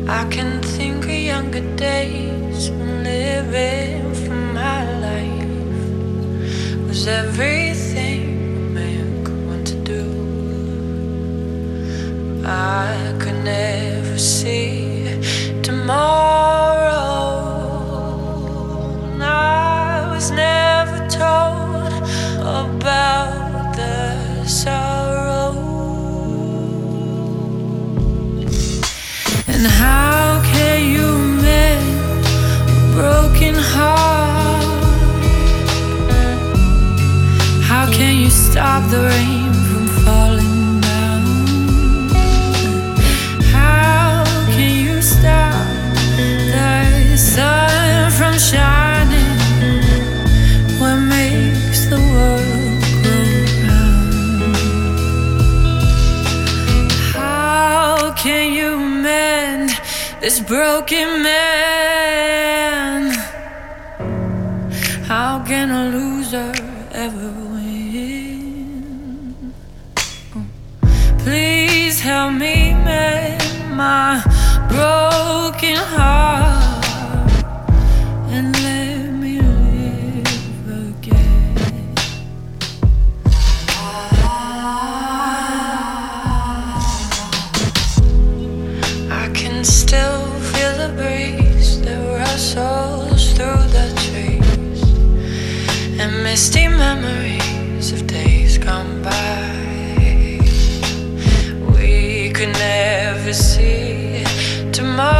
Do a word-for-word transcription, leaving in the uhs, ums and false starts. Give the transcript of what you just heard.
I can think of younger days when living for my life was everything a man could want to do. I could never see tomorrow, and I was never told about the sorrow. And how can you mend a broken heart? How can you stop the rain from falling down? How can you stop the sun from shining? What makes the world go round? How can you mend this broken man? How can a loser ever win? Please help me mend my broken heart and let me live again. I can still feel the breeze that rustles through the trees, and misty memories of days gone by. We could never see tomorrow.